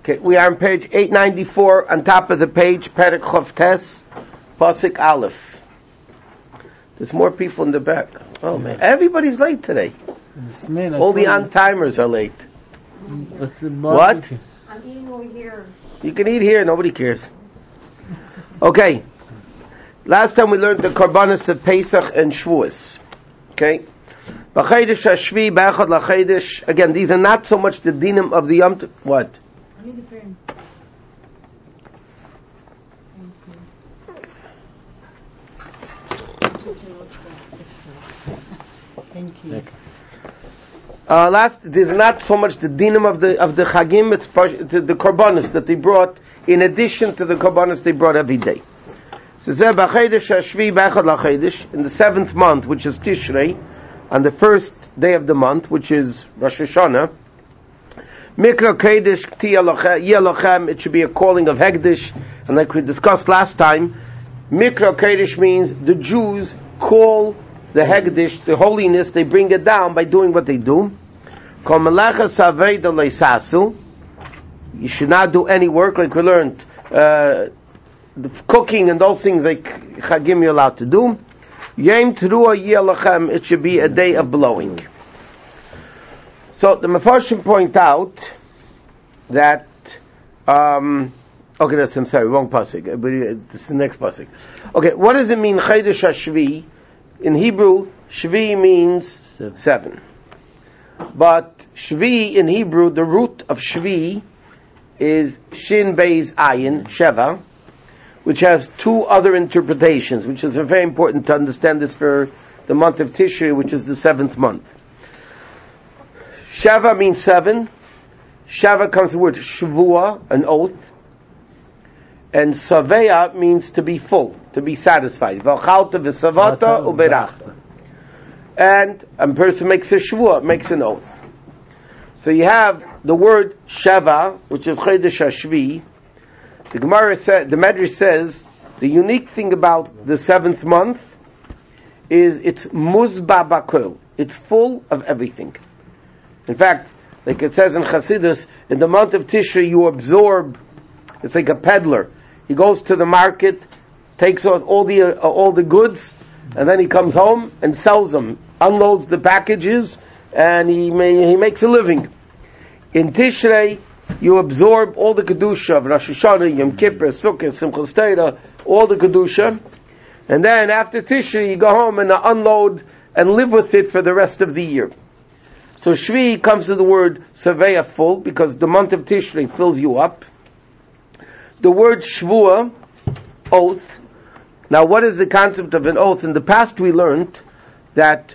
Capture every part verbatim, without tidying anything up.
Okay, we are on page eight ninety-four, on top of the page, Perek Chof Tes, Pasuk Aleph. There's more people in the back. Oh man, everybody's late today. All the on-timers are late. What? I'm eating over here. You can eat here, nobody cares. Okay. Last time we learned the Korbanos of Pesach and Shavuos. Okay? B'chaydish hashvi b'echad l'chaydish. Again, these are not so much the dinim of the Yom Tov. What? I need a pen. Thank you. Thank you. Uh, last, there's not so much the dinim of the of the Chagim, it's the Korbanos that they brought in addition to the Korbanos they brought every day. So in the seventh month, which is Tishrei, on the first day of the month, which is Rosh Hashanah, Mikra Kodesh Yelochem, it should be a calling of Hegdish, and like we discussed last time, Mikra Kodesh means the Jews call the Hegdish, the holiness, they bring it down by doing what they do. You should not do any work, like we learned, uh, the cooking and those things like Chagim you're allowed to do. Yom Teruah Yelachem, it should be a day of blowing. So the Mefarshim point out that, um, okay, that's, I'm sorry, wrong pasuk, but this is the next pasuk. Okay, what does it mean, Chaydesh HaShvi? In Hebrew, Shvi means seven. seven. But Shvi in Hebrew, the root of Shvi is Shin Beis Ayin, Sheva, which has two other interpretations, which is very important to understand this for the month of Tishrei, which is the seventh month. Sheva means seven. Sheva comes from the word Shavua, an oath. And Saveya means to be full, to be satisfied. V'achalta v'savata u'berachta. And a person makes a Shavua, makes an oath. So you have the word Sheva, which is Chodesh HaShvi. The Gemara said, the Medrash says, the unique thing about the seventh month is it's muzba bakol. It's full of everything. In fact, like it says in Chassidus, in the month of Tishrei you absorb, it's like a peddler. He goes to the market, takes out all the uh, all the goods, and then he comes home and sells them, unloads the packages, and he may, he makes a living. In Tishrei, you absorb all the kedusha of Rosh Hashanah, Yom Kippur, Sukkot, Simchas Torah, all the kedusha, and then after Tishrei, you go home and unload and live with it for the rest of the year. So Shvi comes to the word Saveya, full, because the month of Tishrei fills you up. The word Shvua, oath. Now, what is the concept of an oath? In the past, we learned that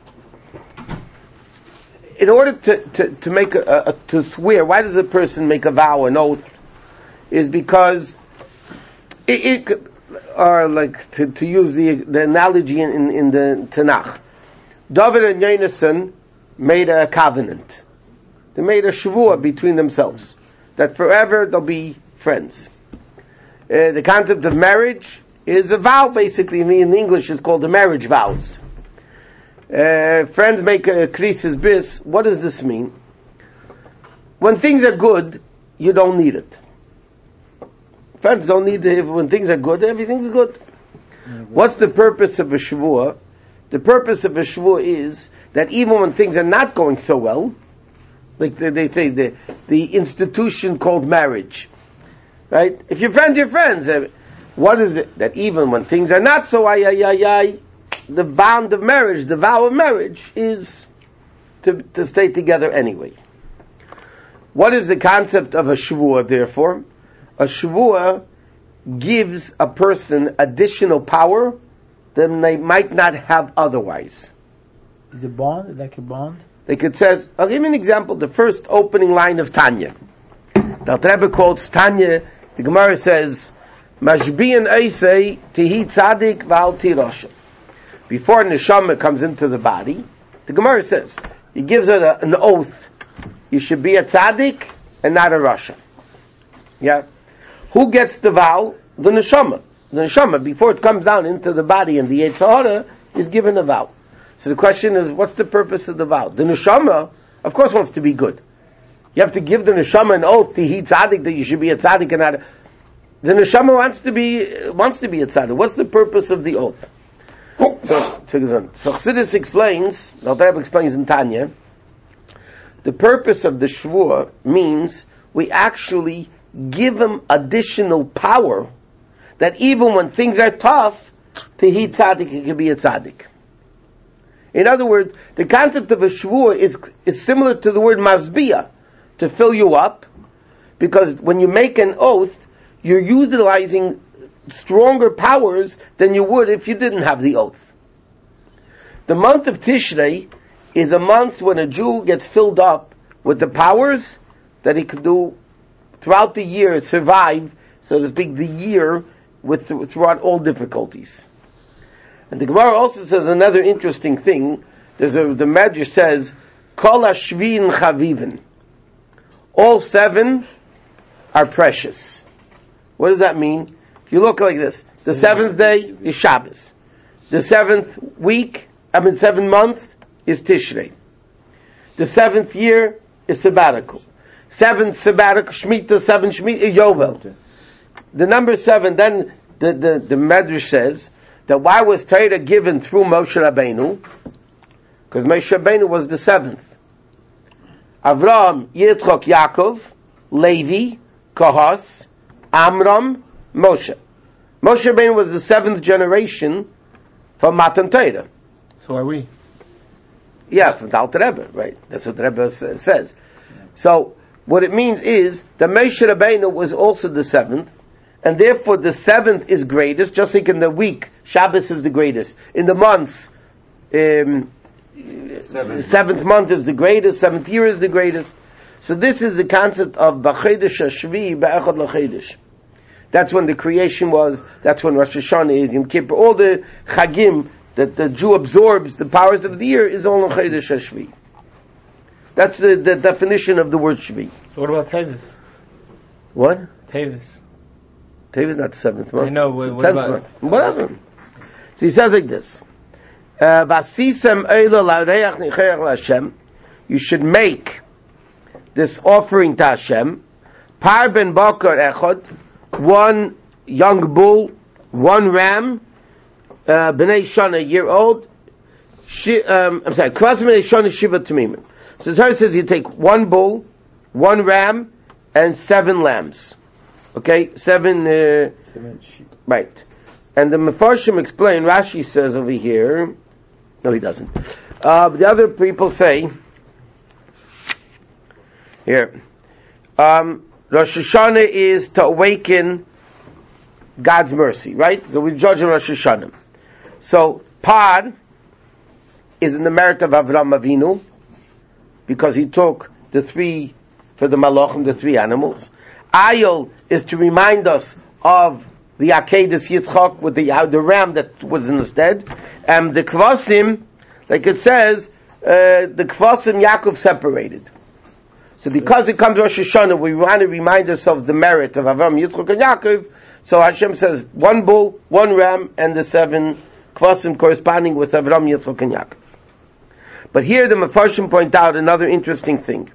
in order to, to, to make a, a to swear, why does a person make a vow, an oath? Is because it, it or like to, to use the the analogy in, in, in the Tanakh. David and Yonasan made a covenant. They made a Shvua between themselves that forever they'll be friends. Uh, the concept of marriage is a vow, basically. In English, it's called the marriage vows. Uh, friends make a krisis bris. What does this mean? When things are good, you don't need it. Friends don't need it. When things are good, everything's good. What's the purpose of a shvua? The purpose of a shvua is that even when things are not going so well, like they, they say, the the institution called marriage, right? If you're friends, you're friends. What is it? That even when things are not so ay ay ay ay, the bond of marriage, the vow of marriage, is to to stay together anyway. What is the concept of a shvua? Therefore, a shvua gives a person additional power that they might not have otherwise. Is a bond like a bond? Like it says, I'll give you an example. The first opening line of Tanya. The Rebbe quotes Tanya. The Gemara says, "Mashbiyan eisei tihi tzadik v'al tirosha." Before neshama comes into the body, the Gemara says he gives it a, an oath. You should be a tzaddik and not a rasha. Yeah. Who gets the vow? The neshama. The neshama, before it comes down into the body and the Yetzer Hara, is given a vow. So the question is, what's the purpose of the vow? The neshama, of course, wants to be good. You have to give the neshama an oath to he tzaddik, that you should be a tzaddik and not a... The neshama wants to be wants to be a tzaddik. What's the purpose of the oath? So, so, so Chassidus explains, the Alter Rebbe explains in Tanya, the purpose of the shvua means we actually give him additional power, that even when things are tough, to he tzaddik, he can be a tzaddik. In other words, the concept of a shvua is, is similar to the word masbiyah, to fill you up, because when you make an oath, you're utilizing stronger powers than you would if you didn't have the oath. The month of Tishrei is a month when a Jew gets filled up with the powers that he could do throughout the year, survive, so to speak, the year with throughout all difficulties. And the Gemara also says another interesting thing. There's a, the Medrash says, Kol hashvin chavivin. All seven are precious. What does that mean? If you look like this, the seventh day is Shabbos. The seventh week, I mean seventh month, is Tishrei. The seventh year is sabbatical. Seventh sabbatical, Shemitah, seven Shemitah, Yovel. The number seven, then the, the, the Medrash says that why was Torah given through Moshe Rabbeinu? Because Moshe Rabbeinu was the seventh. Avraham, Yitzchak, Yaakov, Levi, Kohas, Amram, Moshe. Moshe Rabbeinu was the seventh generation from Matan Torah. So are we? Yeah, from the Alter Rebbe, right? That's what the Rebbe says. So, what it means is that Moshe Rabbeinu was also the seventh, and therefore the seventh is greatest, just like in the week, Shabbos is the greatest. In the months, um, seventh. seventh month is the greatest, seventh year is the greatest. So this is the concept of B'chedesh Hashvi B'echad L'chedesh. That's when the creation was, that's when Rosh Hashanah is, Yom Kippur, all the Chagim that the Jew absorbs, the powers of the year, is all in Chedesh Hashvi. That's the, the definition of the word Shvi. So what about Tevis? What? Tevis. Tevis is not the seventh month. I know, it's what, the tenth what month. Whatever. So he says like this. Vasisem eila la'areach nicheach la'Hashem. You should make this offering to Hashem. Par ben bakar echad. One young bull, one ram, uh, b'nei shana, a year old. Shi, um, I'm sorry, kras b'nei shana shiva tamimim. So the Torah says you take one bull, one ram, and seven lambs. Okay, seven. Uh, seven sheep. Right. And the Mefarshim explain. Rashi says over here. No, he doesn't. Uh, but the other people say here. Um, Rosh Hashanah is to awaken God's mercy, right? So we judge on Rosh Hashanah. So Par is in the merit of Avraham Avinu, because he took the three, for the Malachim, the three animals. Ayol is to remind us of the Akedas Yitzchak with the, uh, the ram that was in the stead. And the Kvasim, like it says, uh, the Kvasim Yaakov separated. So because it comes Rosh Hashanah, we want to remind ourselves the merit of Avraham, Yitzchak, and Yaakov. So Hashem says one bull, one ram, and the seven kvasim corresponding with Avraham, Yitzchak, and Yaakov. But here the Mefarshim point out another interesting thing.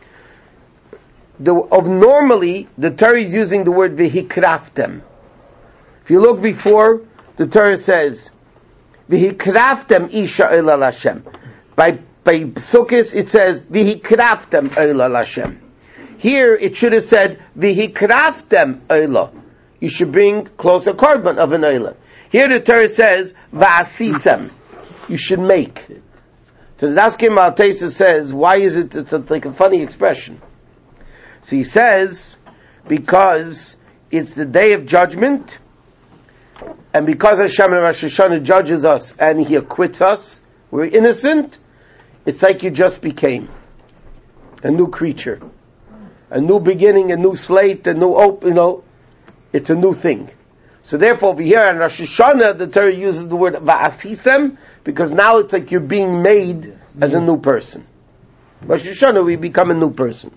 The, of normally, the Torah is using the word v'hikraftem. If you look before, the Torah says v'hikraftem isha elal Hashem. By By Sukkos, it says, V'hikraftem Eila Hashem. Here, it should have said, V'hikraftem Eila. You should bring closer korban of an Eila. Here the Torah says, V'asisem. You should make. So the Daskim Maltesa says, why is it, it's a, like a funny expression. So he says, because it's the day of judgment, and because Hashem and Rosh Hashanah judges us, and He acquits us, we're innocent, it's like you just became a new creature, a new beginning, a new slate, a new open, you know, it's a new thing. So therefore over here in Rosh Hashanah, the Torah uses the word va'asisem, because now it's like you're being made as a new person. Rosh Hashanah, we become a new person.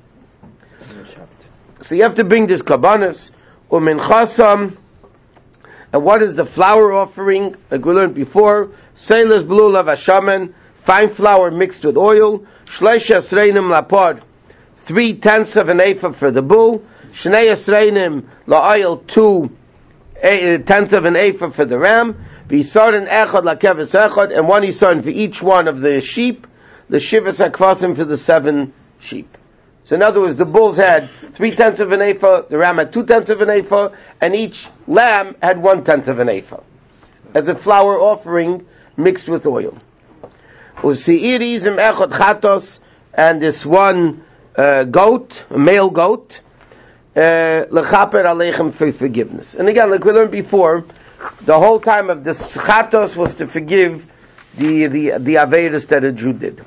So you have to bring this kabbanas, umin chasam, and what is the flour offering? Like we learned before, seilas blulav hashaman, fine flour mixed with oil, shleisha sreinim lapod, three tenths of an ephah for the bull, shnei esreinim la'ayil, two a tenth of an ephah for the ram, v'yisarin echad lakeves echad, and one yisarin for each one of the sheep, the shivas hakvasim for the seven sheep. So in other words, the bulls had three tenths of an ephah, the ram had two tenths of an ephah, and each lamb had one tenth of an ephah, as a flour offering mixed with oil. Usi'irizim echad chatos, and this one uh, goat, a male goat, lechaper aleichem, for forgiveness. And again, like we learned before, the whole time of this chatos was to forgive the the the aveirus that a Jew did.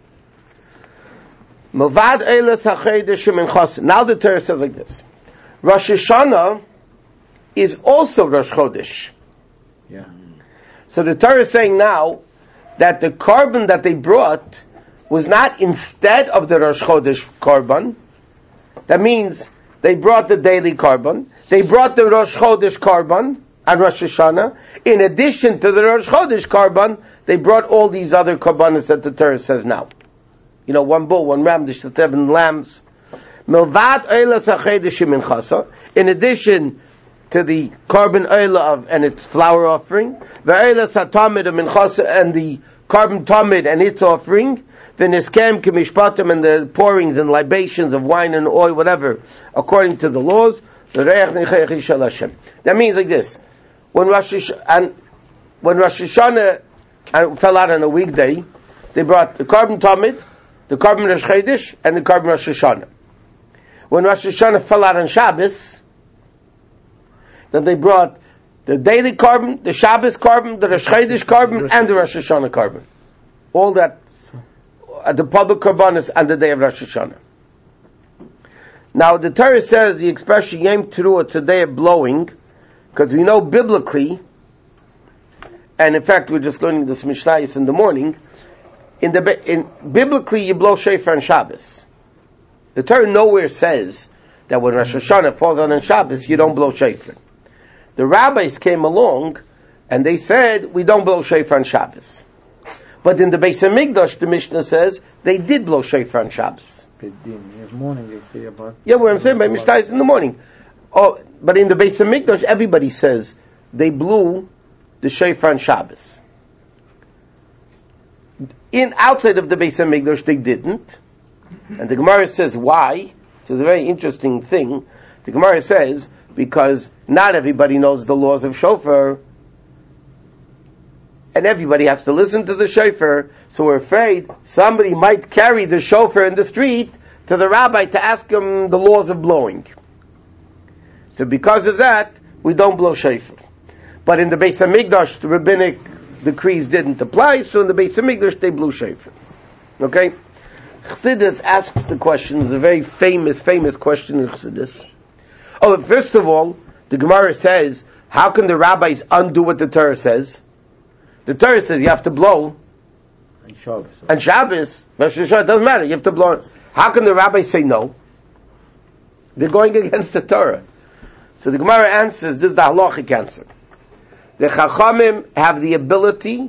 Now the Torah says like this: Rosh Hashanah is also Rosh Chodesh. Yeah. So the Torah is saying now that the carbon that they brought was not instead of the Rosh Chodesh carbon. That means they brought the daily carbon. They brought the Rosh Chodesh carbon on Rosh Hashanah. In addition to the Rosh Chodesh carbon, they brought all these other carbonas that the Torah says now. You know, one bull, one ram, the seven lambs. Milvad eilas hachedesh minchasa. In addition to the carbon oila of and its flour offering, the eilas hatamid minchasa, and the carbon tamid and its offering, the niskem kemishpatim, and the pourings and libations of wine and oil, whatever, according to the laws. That means like this: when Rosh Hashanah, and when Rosh Hashanah fell out on a weekday, they brought the carbon tamid, the carbon Rosh Chodesh, and the carbon Rosh Hashanah. When Rosh Hashanah fell out on Shabbos, then they brought the daily carbon, the Shabbos carbon, the Rosh Chodesh carbon, and the Rosh Hashanah carbon. All that at the public carbonas on the day of Rosh Hashanah. Now the Torah says the expression Yom Teruah, it's a day of blowing, because we know biblically, and in fact we're just learning this Mishnayos in the morning. In the in biblically, you blow shofar on Shabbos. The Torah nowhere says that when Rosh Hashanah falls on Shabbos, you don't blow shofar. The rabbis came along and they said we don't blow shofar on Shabbos. But in the Beis Hamikdash, the Mishnah says they did blow shofar on Shabbos. In the morning, they say about. Yeah, what I'm saying by Mishnah is in the morning. Oh, but in the Beis Hamikdash, everybody says they blew the shofar on Shabbos. In outside of the Beis Hamikdash, they didn't, and the Gemara says why. Which is a very interesting thing. The Gemara says because not everybody knows the laws of shofar, and everybody has to listen to the shofar. So we're afraid somebody might carry the shofar in the street to the rabbi to ask him the laws of blowing. So because of that, we don't blow shofar. But in the Beis Hamikdash, the rabbinic decrees didn't apply, so in the Beis Hamikdash they blew shofar. Okay? Chassidus asks the question, it's a very famous, famous question in Chassidus. Oh, first of all, the Gemara says, how can the rabbis undo what the Torah says? The Torah says you have to blow. And Shabbos. And Shabbos, Rosh Hashanah, it doesn't matter, you have to blow. How can the rabbis say no? They're going against the Torah. So the Gemara answers, this is the halachic answer. The Chachamim have the ability,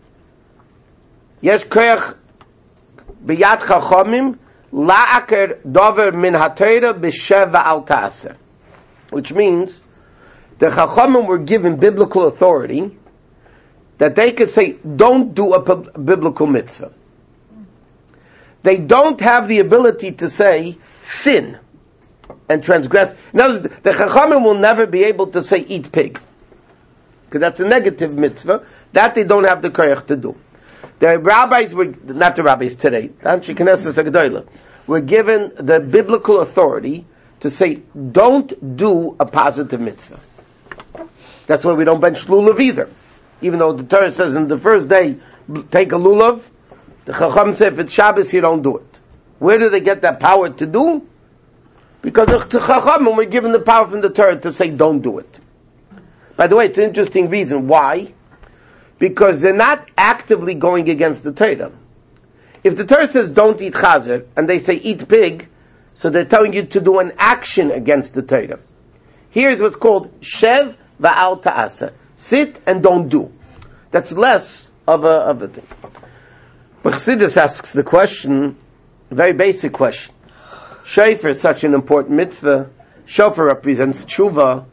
Yesh koyach b'yad Chachamim la'aker dover min ha-Torah b'shev v'al ta'aseh. Which means, the Chachamim were given biblical authority that they could say, don't do a biblical mitzvah. They don't have the ability to say, sin and transgress. In other words, the Chachamim will never be able to say, eat pig. Because that's a negative mitzvah. That they don't have the koyach to do. The rabbis were, not the rabbis today, were given the biblical authority to say, don't do a positive mitzvah. That's why we don't bench lulav either. Even though the Torah says in the first day, take a lulav, the Chacham said if it's Shabbos, you don't do it. Where do they get that power to do? Because the Chacham were given the power from the Torah to say, don't do it. By the way, it's an interesting reason. Why? Because they're not actively going against the Torah. If the Torah says don't eat chazer, and they say eat pig, so they're telling you to do an action against the Torah. Here's what's called shev va'al ta'asa. Sit and don't do. That's less of a, of a thing. But Chassidus asks the question, a very basic question. shofar is such an important mitzvah, shofar represents tshuva,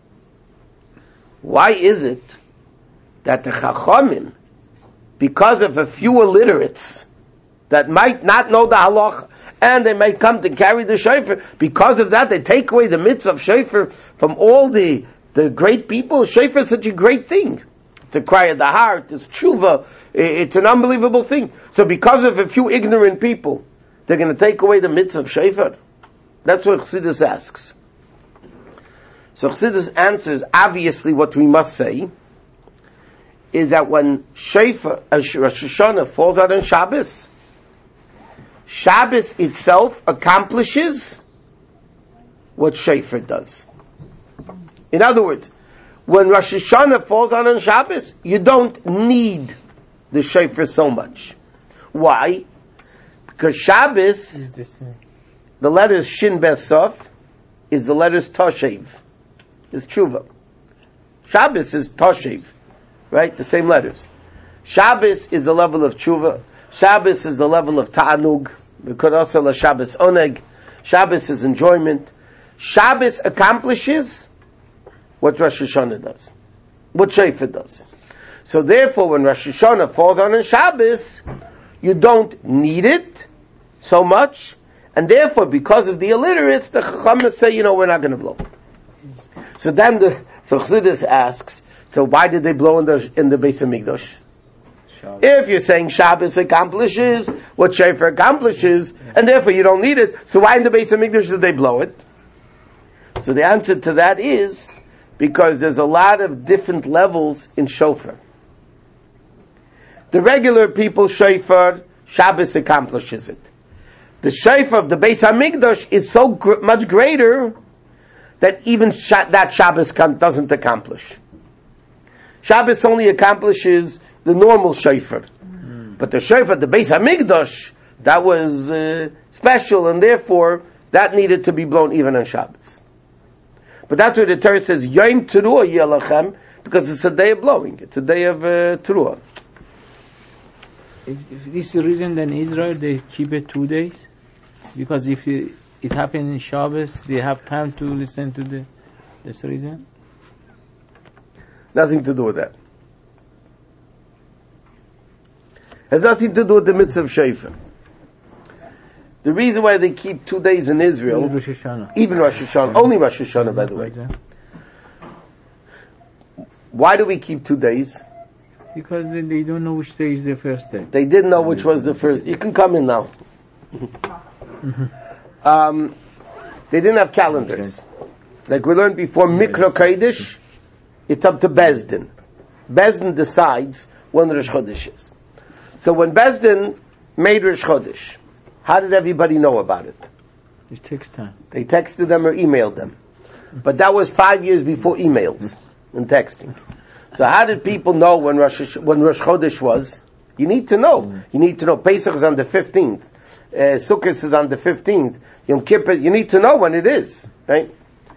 why is it that the Chachamim, because of a few illiterates that might not know the halach, and they might come to carry the shofar, because of that they take away the mitzvah of shofar from all the, the great people? Shofar is such a great thing. It's a cry of the heart, it's tshuva, it's an unbelievable thing. So because of a few ignorant people, they're going to take away the mitzvah of shofar? That's what Chassidus asks. So Chassidus answers, obviously what we must say is that when shofar, uh, Rosh Hashanah falls out on Shabbos, Shabbos itself accomplishes what shofar does. In other words, when Rosh Hashanah falls out on Shabbos, you don't need the shofar so much. Why? Because Shabbos, the letters Shin Besof, is the letters Toshev. It's tshuva. Shabbos is Toshev. Right? The same letters. Shabbos is the level of tshuva. Shabbos is the level of ta'anug. We could also la Shabbos oneg. Shabbos is enjoyment. Shabbos accomplishes what Rosh Hashanah does. What shofar does. So therefore, when Rosh Hashanah falls on a Shabbos, you don't need it so much, and therefore, because of the illiterates, the Chachamim say, you know, we're not going to blow. So then the so Chassidus asks, so why did they blow in the in the Beis Hamikdash? Shabbos. If you're saying Shabbos accomplishes what shofar accomplishes, and therefore you don't need it, so why in the Beis Hamikdash did they blow it? So the answer to that is because there's a lot of different levels in shofar. The regular people shofar, Shabbos accomplishes it. The shofar of the Beis Hamikdash is so gr- much greater that even sh- that Shabbos can- doesn't accomplish. Shabbos only accomplishes the normal shofar. Mm. But the shofar of the Beis Hamikdash, that was uh, special, and therefore that needed to be blown even on Shabbos. But that's where the Torah says, Yom Teruah Yelachem, because it's a day of blowing. It's a day of uh, Teruah. If, if this is the reason, then Israel, they keep it two days? Because if it, it happened in Shabbos, they have time to listen to the, this reason? Nothing to do with that. Has nothing to do with the mitzvah of shofar. The reason why they keep two days in Israel, Even Rosh Hashanah, even Rosh Hashanah, only Rosh Hashanah, by the way. Why do we keep two days? Because they, they don't know which day is the first day. They didn't know which was the first. You can come in now. um, they didn't have calendars. Like we learned before, Mikra Kodesh, it's up to Bezdin. Bezdin decides when Rosh Chodesh is. So when Bezdin made Rosh Chodesh, how did everybody know about it? It takes time. They texted them or emailed them. But that was five years before emails and texting. So how did people know when Rosh, when Rosh Chodesh was? You need to know. Mm. You need to know. Pesach is on the fifteenth. Uh, Sukkot is on the fifteenth. Yom Kippur, you need to know when it is. Right?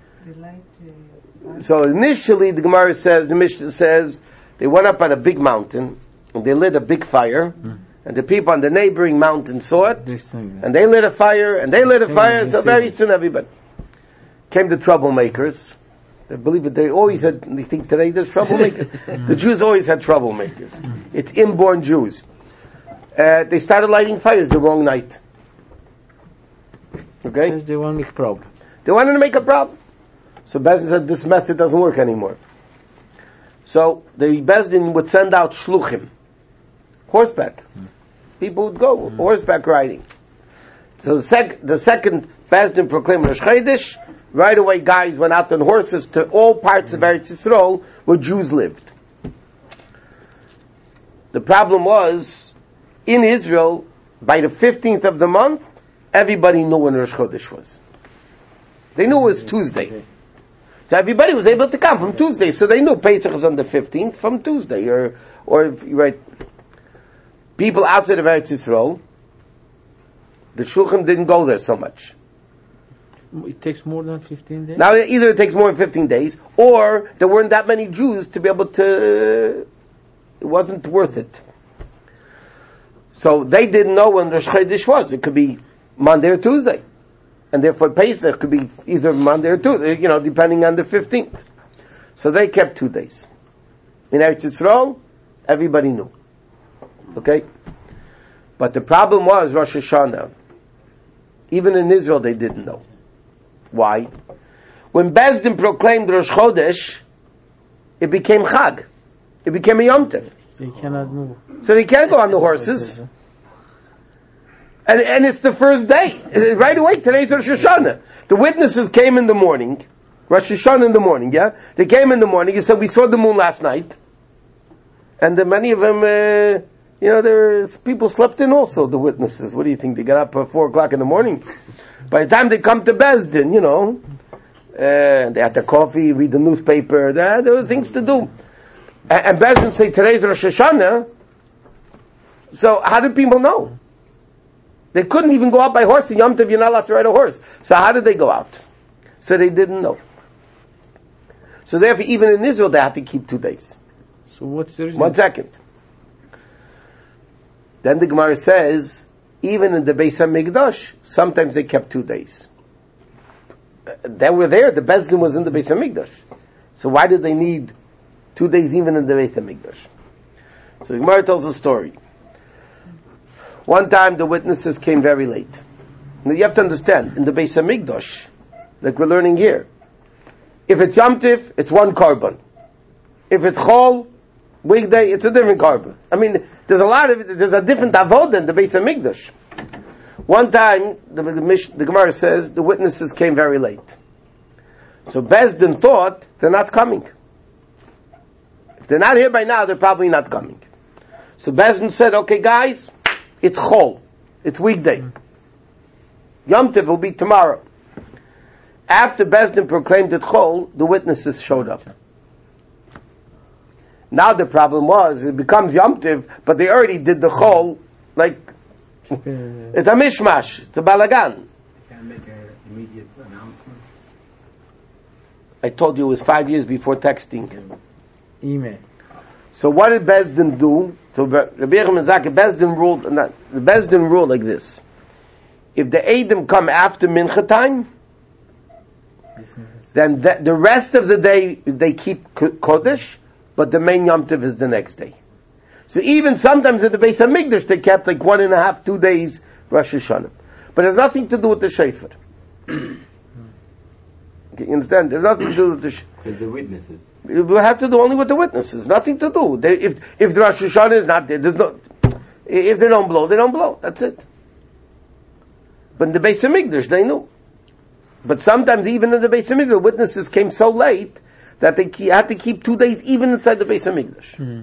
So initially the Gemara says, the Mishnah says, they went up on a big mountain and they lit a big fire. Mm. And the people on the neighboring mountain saw it, and they lit a fire, and they lit a fire, and so very soon everybody came the troublemakers. They believe it, they always had, they think today there's troublemakers. The Jews always had troublemakers. It's inborn Jews. Uh, they started lighting fires the wrong night. Okay? Because they want to make a problem. They wanted to make a problem. So Bezdin said, this method doesn't work anymore. So the Bezdin would send out shluchim, horseback. People would go mm. horseback riding. So the, sec- the second Bezdin proclaimed Rosh Chodesh, right away guys went out on horses to all parts mm. of Eretz Yisrael where Jews lived. The problem was, in Israel, by the fifteenth of the month, everybody knew when Rosh Chodesh was. They knew it was Tuesday. So everybody was able to come from Tuesday. So they knew Pesach was on the fifteenth from Tuesday. Or, or if you write, people outside of Eretz Yisrael, the shulchan didn't go there so much. It takes more than fifteen days? Now either it takes more than fifteen days, or there weren't that many Jews to be able to, it wasn't worth it. So they didn't know when Rosh Chodesh was. It could be Monday or Tuesday. And therefore Pesach could be either Monday or Tuesday, you know, depending on the fifteenth. So they kept two days. In Eretz Yisrael, everybody knew. Okay? But the problem was Rosh Hashanah. Even in Israel they didn't know. Why? When Beis Din proclaimed Rosh Chodesh, it became Chag. It became a Yom Tov. They cannot move. So they can't go on the horses. And, and it's the first day. Right away, today's Rosh Hashanah. The witnesses came in the morning. Rosh Hashanah in the morning, yeah? They came in the morning and said, we saw the moon last night. And the, many of them, uh, you know, there was, people slept in also, the witnesses. What do you think? They got up at four o'clock in the morning? By the time they come to Beis Din, you know, uh, they had their coffee, read the newspaper, there, there were things to do. And, and Beis Din say, today's Rosh Hashanah. So how did people know? They couldn't even go out by horse. In Yom Tov, you're not allowed to ride a horse. So how did they go out? So they didn't know. So therefore, even in Israel, they had to keep two days. So what's the reason? One second. Then the Gemara says, even in the Beis HaMikdash, sometimes they kept two days. They were there. The Beis Din was in the Beis HaMikdash. So why did they need two days even in the Beis HaMikdash? So the Gemara tells a story. One time the witnesses came very late. Now you have to understand, in the Beis HaMikdash, like we're learning here, if it's Yom Tiv, it's one carbon. If it's Chol, weekday, it's a different carbon. I mean, there's a lot of, there's a different avodah in the Beis HaMikdash. One time, the, the, the Gemara says, the witnesses came very late. So Beis Din thought, they're not coming. If they're not here by now, they're probably not coming. So Beis Din said, okay guys, it's Chol. It's weekday. Yom Tov will be tomorrow. After Beis Din proclaimed it Chol, the witnesses showed up. Now the problem was, it becomes Yom Tov, but they already did the Chol, like, it's a mishmash, it's a balagan. Can't make an immediate announcement. I told you it was five years before texting. Email. So what did Beis Din do? So Rabbi Yochanan Zaka, Beis Din ruled, not, the Beis Din ruled like this. If the Eidim come after Mincha time, then the, the rest of the day they keep Kodesh, but the main Yom Tov is the next day. So even sometimes at the Beis HaMikdash they kept like one and a half, two days Rosh Hashanah. But it has nothing to do with the Shofar. Okay, you understand? There's nothing to do with the Shofar. With the witnesses. It will have to do only with the witnesses. Nothing to do. They, if if the Rosh Hashanah is not there, there's no. If they don't blow, they don't blow. That's it. But in the Beis HaMikdash, they knew. But sometimes even in the Beis HaMikdash, the witnesses came so late that they ke- had to keep two days even inside the Beis HaMikdash. Hmm.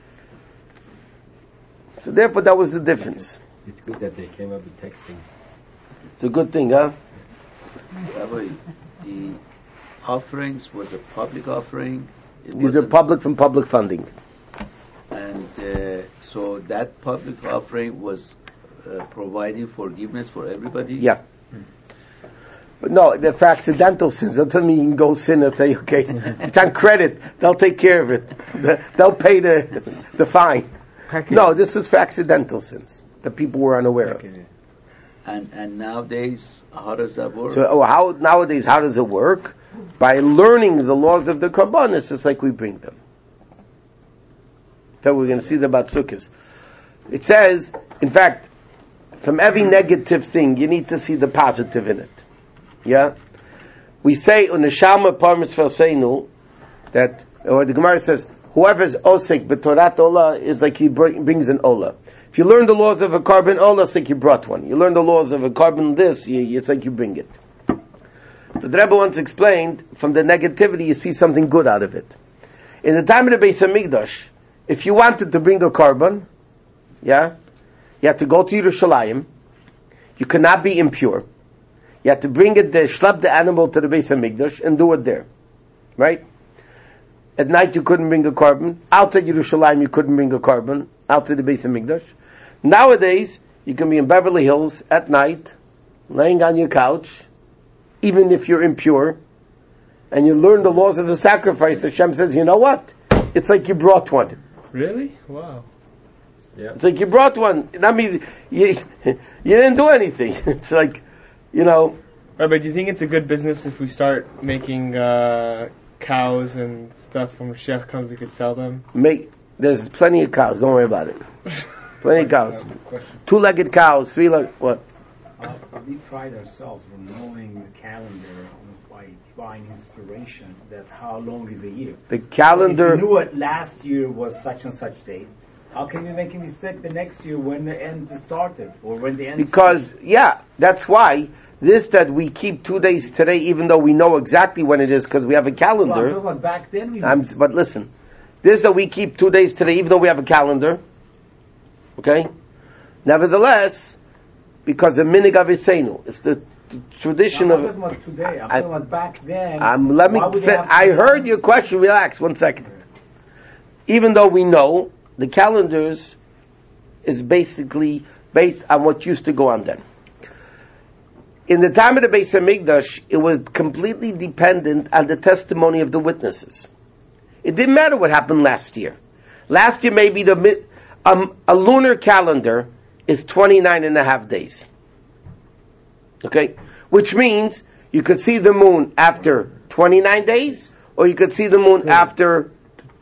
So therefore, that was the difference. It's good that they came up with texting. It's a good thing, huh? Rabbi, the offerings was a public offering. It These are wasn't- public from public funding. And uh, so that public offering was uh, providing forgiveness for everybody? Yeah. But no, they're for accidental sins. Don't tell me you can go sin and say, okay, it's on credit. They'll take care of it. The- They'll pay the the fine. Package. No, this was for accidental sins that people were unaware of. And and nowadays, how does that work? So oh, how nowadays, how does it work? By learning the laws of the Karbanis, it's like we bring them. So we're going to see that about Sukkot. It says, in fact, from every negative thing, you need to see the positive in it. Yeah? We say, Uneshama Parmis Felseinu, that, or the Gemara says, whoever's osek b'torat olah is like he br- brings an olah. If you learn the laws of a carbon olah, it's like you brought one. You learn the laws of a carbon this, you, it's like you bring it. But the Rebbe once explained, from the negativity you see something good out of it. In the time of the Beis HaMikdash, if you wanted to bring a carbon, yeah, you had to go to Yerushalayim, you could not be impure, you had to bring it there, schlep the animal to the Beis HaMikdash and do it there. Right? At night you couldn't bring a carbon. Outside Yerushalayim you couldn't bring a carbon. Outside the Beis HaMikdash. Nowadays, you can be in Beverly Hills at night, laying on your couch, even if you're impure, and you learn the laws of the sacrifice. Hashem says, you know what? It's like you brought one. Really? Wow. Yeah. It's like you brought one. That means you, you didn't do anything. It's like, you know, Rabbi, do you think it's a good business if we start making uh, cows and stuff when Mashiach comes, we could sell them? Make, there's plenty of cows, don't worry about it. Plenty of cows. Question. Two-legged cows, three-legged, what? Uh, we pride ourselves from knowing the calendar by divine inspiration that how long is a year. The calendar... If we knew it last year was such and such date, how can we make a mistake the next year when the end started or when the end Because, started? yeah, that's why this that we keep two days today, even though we know exactly when it is because we have a calendar. Well, I'm talking about back then we I'm, but listen, this that we keep two days today, even though we have a calendar. Okay? Nevertheless, because of minig aviseinu, it's the, the tradition I'm of. not talking about today. I'm I- talking about back then. Um, let me. Why would they Fin- have to I do heard that? your question. Relax, one second. Even though we know the calendars is basically based on what used to go on then. In the time of the Beis Hamikdash, it was completely dependent on the testimony of the witnesses. It didn't matter what happened last year. Last year, maybe the mid, um, a lunar calendar is twenty-nine and a half days. Okay? Which means you could see the moon after twenty-nine days, or you could see the moon after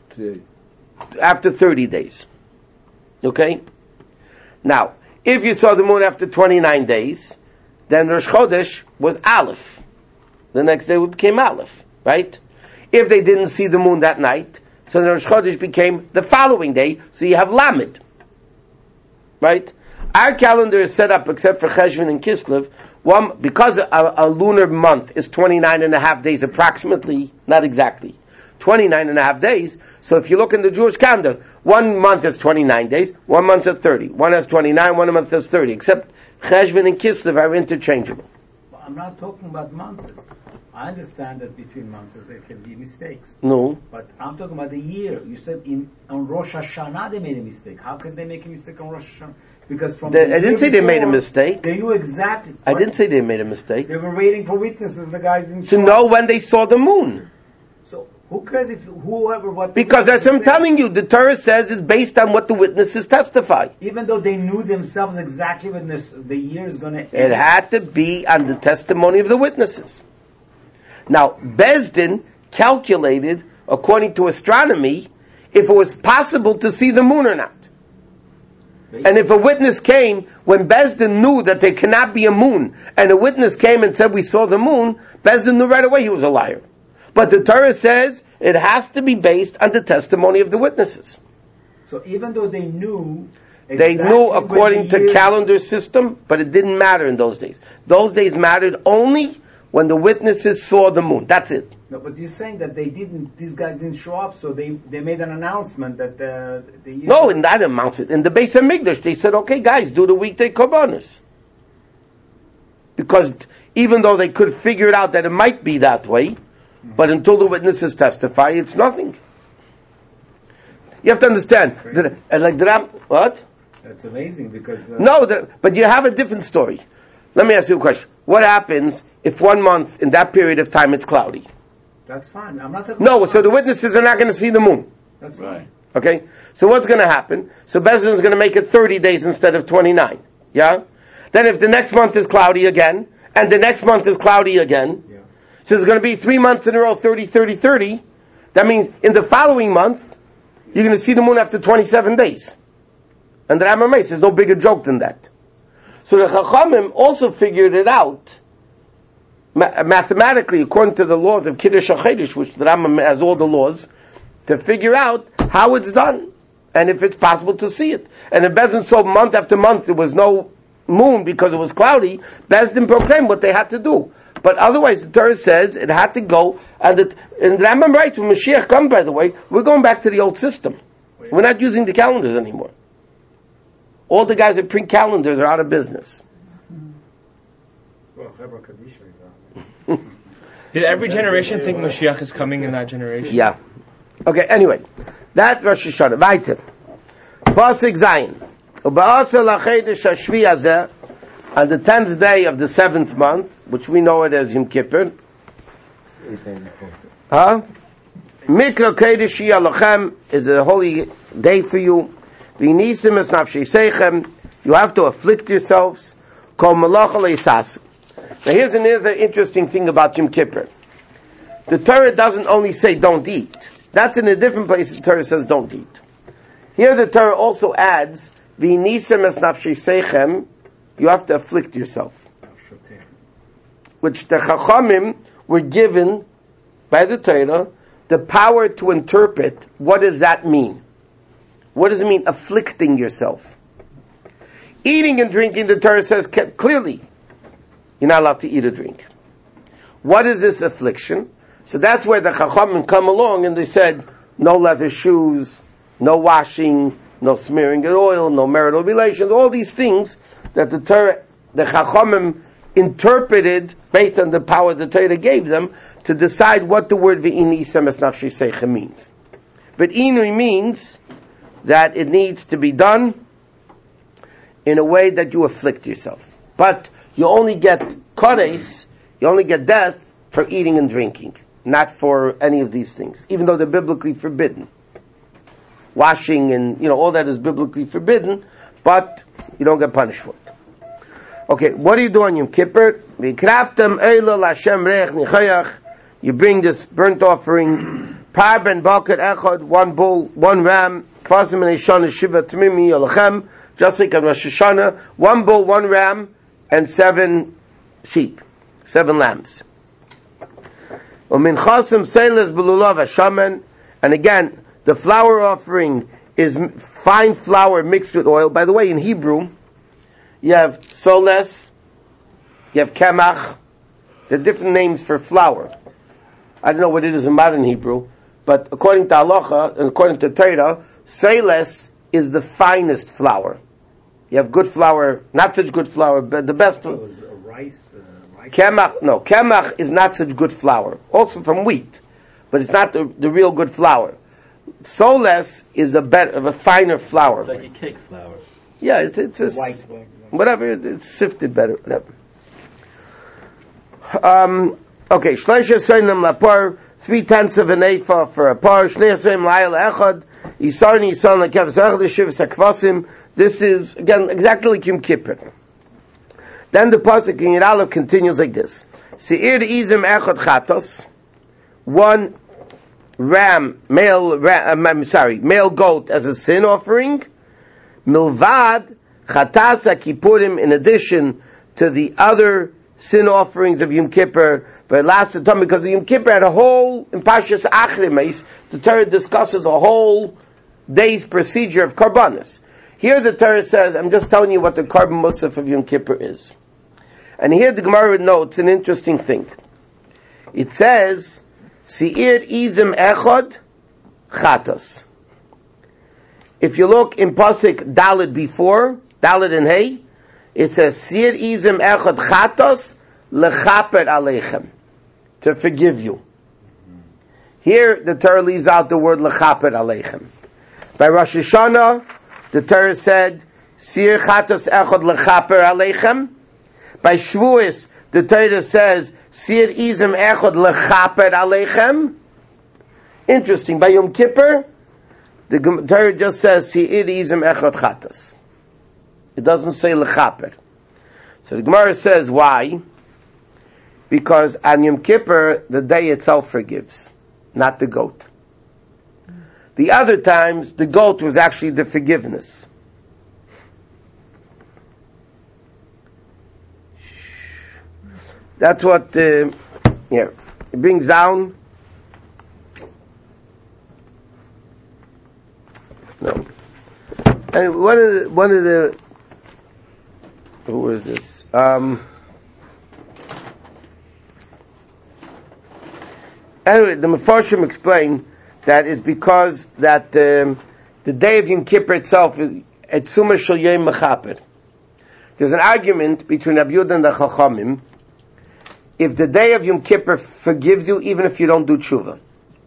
after thirty days. Okay? Now, if you saw the moon after twenty-nine days, then Rosh Chodesh was Aleph. The next day it became Aleph, right? If they didn't see the moon that night, so the Rosh Chodesh became the following day, so you have Lamed. Right? Our calendar is set up, except for Cheshvan and Kislev, one, because a, a lunar month is twenty-nine and a half days approximately, not exactly, twenty-nine and a half days, so if you look in the Jewish calendar, one month is twenty-nine days, one month is thirty, one has twenty-nine, one month is thirty, except Cheshvan and Kislev are interchangeable. I'm not talking about months. I understand that between months there can be mistakes. No. But I'm talking about the year. You said in on Rosh Hashanah they made a mistake. How could they make a mistake on Rosh Hashanah? Because from They- the I didn't year say they made a before, mistake. They knew exactly. I What? didn't say they made a mistake. They were waiting for witnesses. The guys didn't To show know up. when they saw the moon. So who cares if whoever what? the Because as I'm witnesses say, telling you, the Torah says it's based on what the witnesses testify. even though they knew themselves exactly when this, the year is going to end. It had to be on the testimony of the witnesses. Now, Bezdin calculated, according to astronomy, if it was possible to see the moon or not. And if a witness came, when Bezdin knew that there cannot be a moon, and a witness came and said we saw the moon, Bezdin knew right away he was a liar. But the Torah says it has to be based on the testimony of the witnesses. So even though they knew, They exactly knew when according the to year- calendar system, but it didn't matter in those days. Those days mattered only when the witnesses saw the moon. That's it. No, but you're saying that they didn't. These guys didn't show up, so they, they made an announcement that uh, the year. No, in that amounts it. In the Beis Hamikdash, they said, okay, guys, do the weekday korbanos. Because even though they could figure it out that it might be that way, but until the witnesses testify, it's nothing. You have to understand that, uh, like the Ram, what? That's amazing because uh, No, that, but you have a different story. Let me ask you a question. What happens if one month in that period of time it's cloudy? that's fine. I'm not talking. No, about so the witnesses are not going to see the moon. That's fine. Okay? So what's going to happen? So Bezdin is going to make it thirty days instead of twenty-nine. Yeah? Then if the next month is cloudy again, and the next month is cloudy again, Yeah. so there's going to be three months in a row, thirty, thirty, thirty. That means in the following month, you're going to see the moon after twenty-seven days. And the Rambam makes, there's no bigger joke than that. So the Chachamim also figured it out ma- mathematically, according to the laws of Kiddush HaChedesh, which the Rambam has all the laws, to figure out how it's done, and if it's possible to see it. And if Bezdin saw month after month there was no moon because it was cloudy, Bezdin proclaimed what they had to do. But otherwise, the Torah says it had to go, and, it, and the Rambam writes, when Mashiach comes, by the way, we're going back to the old system. We're not using the calendars anymore. All the guys that print calendars are out of business. Well, Chevra Kadisha is out. Did every generation think Mashiach is coming in that generation? Yeah. Okay, anyway. That Rosh Hashanah. Weiter. Pasuk Zayin. Uba'asar lachedesh hashvi hazeh, on the tenth day of the seventh month, which we know it as Yom Kippur. Huh? Mikra Kodesh Yalochem is a holy day for you. V'nisim es nafshei seichem. You have to afflict yourselves. Kol malach leisasu. Now here's another interesting thing about Yom Kippur. The Torah doesn't only say don't eat. That's in a different place the Torah says don't eat. Here the Torah also adds, V'nisem es nafshei seichem, you have to afflict yourself. Which the Chachamim were given by the Torah the power to interpret what does that mean. What does it mean, afflicting yourself? Eating and drinking, the Torah says clearly, you're not allowed to eat or drink. What is this affliction? So that's where the Chachamim come along and they said, no leather shoes, no washing, no smearing of oil, no marital relations, all these things that the Torah, the Chachamim interpreted based on the power the Torah gave them to decide what the word V'ini Isam Es Nafshei Seichem means. But Inui means that it needs to be done in a way that you afflict yourself. But you only get kodes, you only get death for eating and drinking, not for any of these things, even though they're biblically forbidden. Washing and, you know, all that is biblically forbidden, but you don't get punished for it. Okay, what do you do on Yom Kippur? You bring this burnt offering, par ben bakat echad, one bull, one ram, kvasim and Shana shiva tamimi yolachem, just like on Rosh Hashanah, one bull, one ram, and seven sheep, seven lambs. Umin chasim seiles belulav hashaman, and again, the flour offering is fine flour mixed with oil. By the way, in Hebrew, you have soles, you have kemach. There are different names for flour. I don't know what it is in modern Hebrew, but according to halacha and according to Torah, soles is the finest flour. You have good flour, not such good flour, but the best. It was a rice. Uh, rice. Kemach, no, kemach is not such good flour. Also from wheat, but it's not the, the real good flour. Soles is a better, of a finer flour. It's like a cake flour. Yeah, it's it's a, White, white, white. whatever. It's sifted better, whatever. Um, okay, shleisha seinim lapar, three tenths of an ephah for a par. Shnei seinim la'ayel echad, yisarni yisarni lekevas echad yishiv sakvasim. This is again exactly like Yom Kippur. Then the pasuk in Yiralav continues like this: Seir izim echad chatos, one ram, male, ram, I'm sorry, male goat as a sin offering. Milvad chatasa kippurim, in addition to the other sin offerings of Yom Kippur, but last time because Yom Kippur had a whole in Pashas Achrimes, the Torah discusses a whole day's procedure of karbanos. Here the Torah says, I'm just telling you what the karban musaf of Yom Kippur is. And here the Gemara notes an interesting thing. It says, Seir izim echad chatos. If you look in Pasuk Dalet before, Dalet and Hey, it says, Seir izim echad chatos lechaper aleichem, to forgive you. Here the Torah leaves out the word lechaper aleichem. By Rosh Hashanah, the Torah said, Seir chatos echad lechaper aleichem. By Shavuos, the Torah says, Seir izim echad lechaper aleichem. Interesting. By Yom Kippur, the Torah just says, Seir izim echad chatos. It doesn't say lechaper. So the Gemara says, why? Because on Yom Kippur, the day itself forgives, not the goat. The other times, the goat was actually the forgiveness. That's what, uh, yeah, it brings down. No. And one of the, one of the, who was this? Um, anyway, the Mefarshim explain that it's because that um, the day of Yom Kippur itself is Etzuma Shel Yom Mechaper. There's an argument between Rabbi Yehuda and the Chachamim. If the day of Yom Kippur forgives you, even if you don't do tshuva.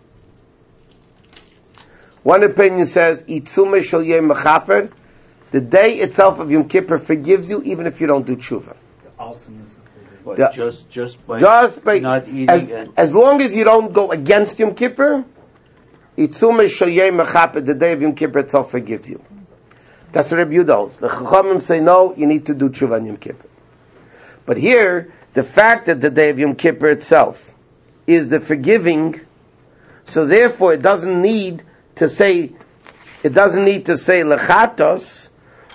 One opinion says, Itzuma Shel Yom Mechaper, the day itself of Yom Kippur forgives you, even if you don't do tshuva. The awesomeness of But The- just just by Just by, not eating as, and as long as you don't go against Yom Kippur, Itzuma Shel Yom Mechaper, the day of Yom Kippur itself forgives you. That's what Rabbi Yehuda holds. The Chachamim say, no, you need to do tshuva on Yom Kippur. But here, the fact that the day of Yom Kippur itself is the forgiving, so therefore it doesn't need to say, it doesn't need to say lechatos,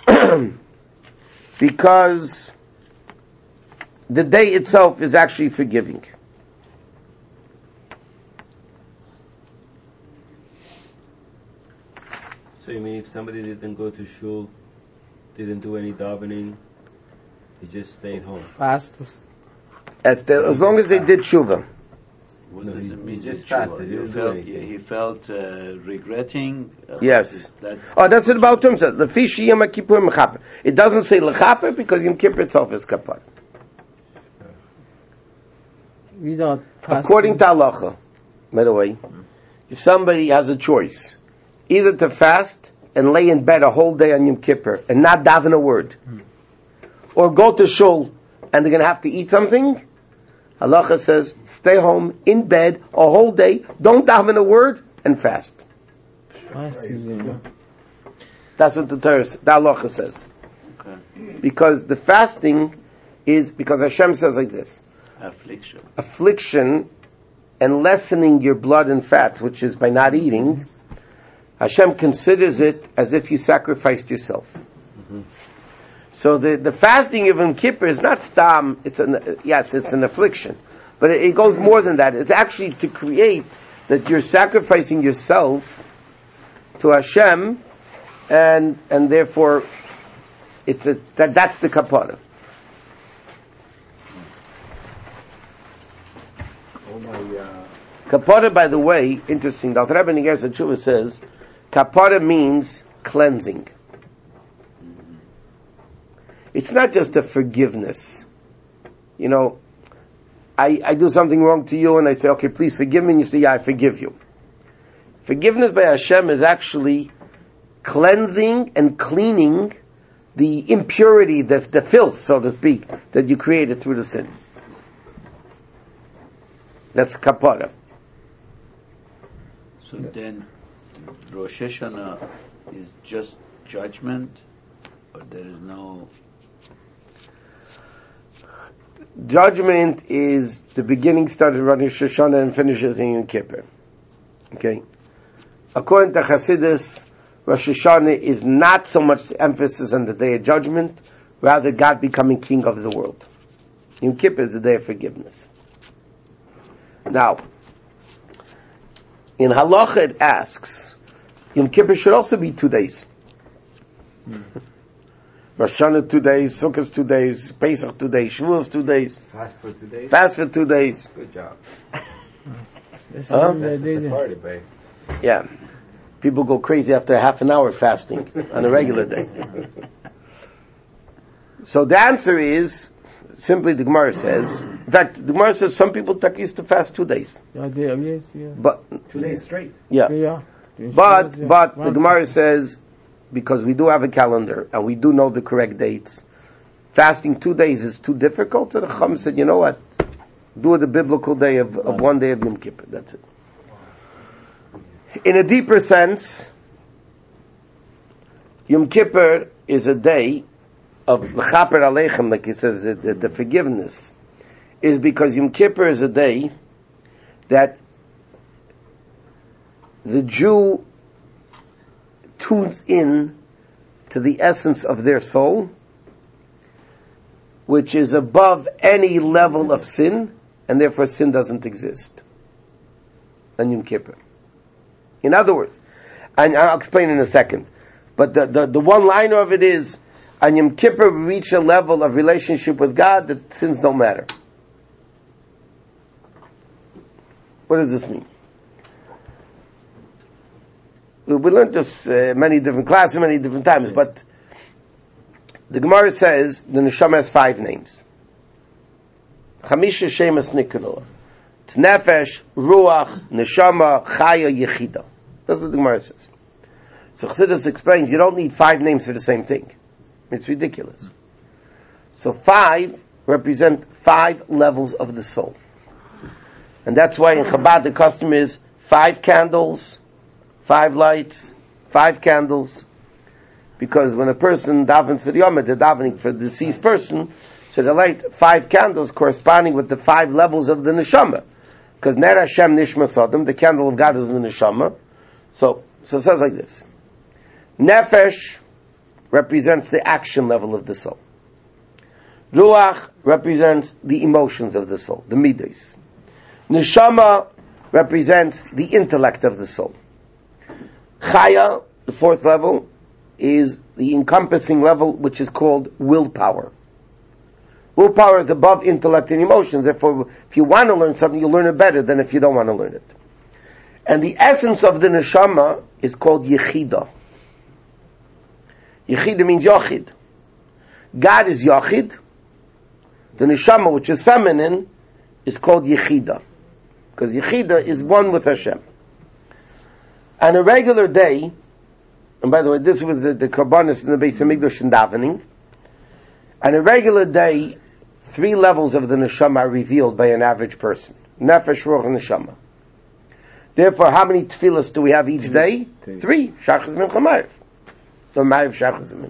because the day itself is actually forgiving. So you mean if somebody didn't go to shul, didn't do any davening, he just stayed home? Fast. As, the, as long as they did tshuva. What No, does he- it he mean? just tshuva? fasted, he He didn't do felt, anything. he felt uh, regretting. Uh, Yes. That's, Oh, that's what the Baal Tum said. Lefishi Yom Kippur mechaper. It doesn't say lechaper because Yom Kippur itself is kapar. Without fasting. According to halacha, by the way, if somebody has a choice, either to fast and lay in bed a whole day on Yom Kippur and not daven a word, or go to shul and they're going to have to eat something, halacha says, stay home in bed a whole day, don't daven a word, and fast. Fast is, uh, That's what the Torah, the halacha says. okay. Because the fasting is, because Hashem says like this, Affliction. affliction and lessening your blood and fat, which is by not eating, Hashem considers it as if you sacrificed yourself. Mm-hmm. So the, the fasting of Yom Kippur is not stam, it's an, yes, it's an affliction, but it, it goes more than that. It's actually to create that you're sacrificing yourself to Hashem, and and therefore it's a, that that's the kapara. All my, uh, Kapara, by the way, interesting. The Alter Rebbe in Igeres HaTshuva says, kapara means cleansing. It's not just a forgiveness. You know, I, I do something wrong to you and I say, okay, please forgive me, and you say, yeah, I forgive you. Forgiveness by Hashem is actually cleansing and cleaning the impurity, the, the filth, so to speak, that you created through the sin. That's kapara. So then, Rosh Hashanah is just judgment, or there is no. Judgment is the beginning started running Rosh Hashanah and finishes in Yom Kippur. Okay? According to Chassidus, Rosh Hashanah is not so much emphasis on the day of judgment, rather God becoming king of the world. Yom Kippur is the day of forgiveness. Now, in Halacha it asks, Yom Kippur should also be two days. Rosh Hashanah two days, Sukkot two days, Pesach two days, Shavuos two days, Fast for two days? fast for two days. Good job. this Huh? is the That's day the that- party, babe. Yeah. People go crazy after half an hour fasting on a regular day. So the answer is, simply the Gemara says, in fact, the Gemara says some people take used to fast two days. Yeah, they- yes, yeah. But, two days straight. yeah. Yeah. But, Yeah. but the One- Gemara says, because we do have a calendar and we do know the correct dates, fasting two days is too difficult. So the Chacham said, you know what? Do it the biblical day of, of one day of Yom Kippur. That's it. In a deeper sense, Yom Kippur is a day of L'chaper Aleichem, like it says, the, the, the forgiveness, is because Yom Kippur is a day that the Jew tunes in to the essence of their soul, which is above any level of sin, and therefore sin doesn't exist on Yom Kippur. In other words, and I'll explain in a second, but the, the, the one-liner of it is, on Yom Kippur we reach a level of relationship with God that sins don't matter. What does this mean? We, we learned this uh, many different classes, many different times, but the Gemara says the Neshama has five names. Chamisha Shemas Nikra. It's Nefesh, Ruach, Neshama, Chaya, Yechida. That's what the Gemara says. So Chassidus explains you don't need five names for the same thing. It's ridiculous. So five represent five levels of the soul. And that's why in Chabad the custom is five candles, five lights, five candles. Because when a person davens for the Yom, they're davening for the deceased person, so So they light five candles corresponding with the five levels of the neshama. Because Ner Hashem Nishma Sodom, the candle of God is in the neshama. So, so it says like this. Nefesh represents the action level of the soul. Ruach represents the emotions of the soul, the midas. Neshama represents the intellect of the soul. Chaya, the fourth level, is the encompassing level which is called willpower. Willpower is above intellect and emotions. Therefore, if you want to learn something, you'll learn it better than if you don't want to learn it. And the essence of the neshama is called Yechida. Yechida means Yochid. God is Yochid. The neshama, which is feminine, is called Yechida. Because Yechida is one with Hashem. On a regular day, and by the way, this was the, the Karbanis in the Beis Hamikdash in davening. On a regular day, three levels of the neshama are revealed by an average person. Nefesh, Ruach, and neshama. Therefore, how many tefillas do we have each day? Three. Three. Shachas, Mincha, Ma'ariv. Or Ma'ariv, Shachas, and Mincha.